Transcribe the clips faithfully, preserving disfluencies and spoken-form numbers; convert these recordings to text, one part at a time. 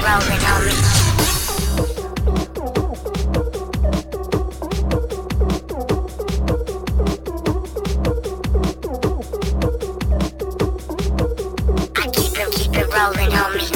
rolling on me. I keep it, keep it rolling on me.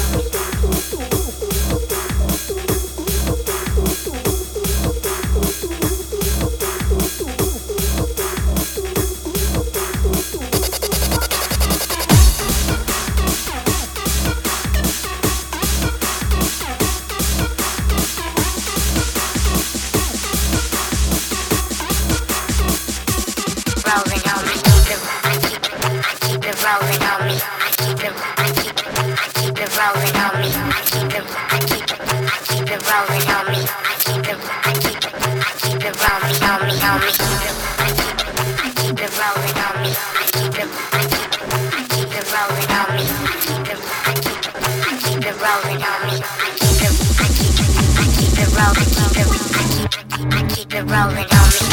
Rolling on me, keep it, I keep it, I keep it rolling on me. I keep it, I keep it, I keep it rolling on me. I keep it, I keep it, I keep it rolling on me. I keep it, I keep it, I keep it rolling on me, on me. Keep it, I keep it, I keep it rolling on me. I keep it, I keep it, I keep it rolling on me. I keep it, I keep it, I keep it rolling on me. I keep it, I keep it, I keep it rolling, keep it, I keep it, I keep it rolling on me.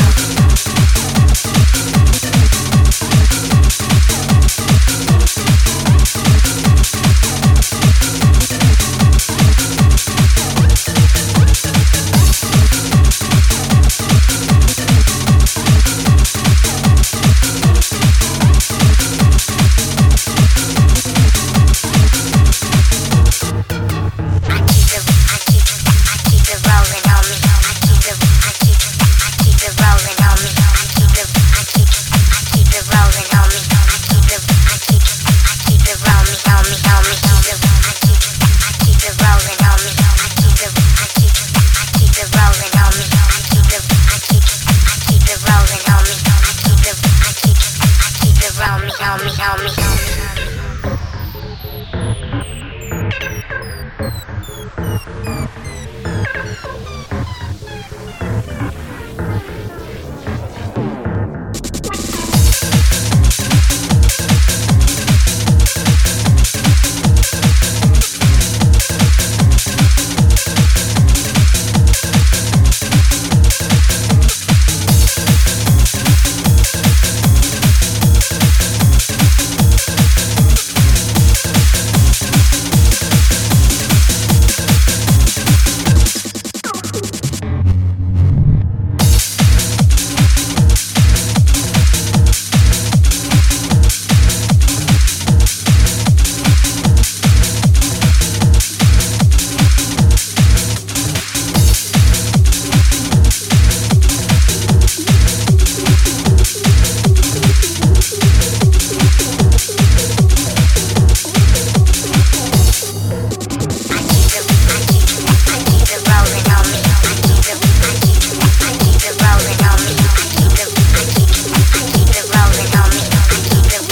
Help me, help me.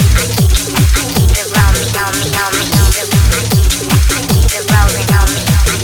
Rolling on me.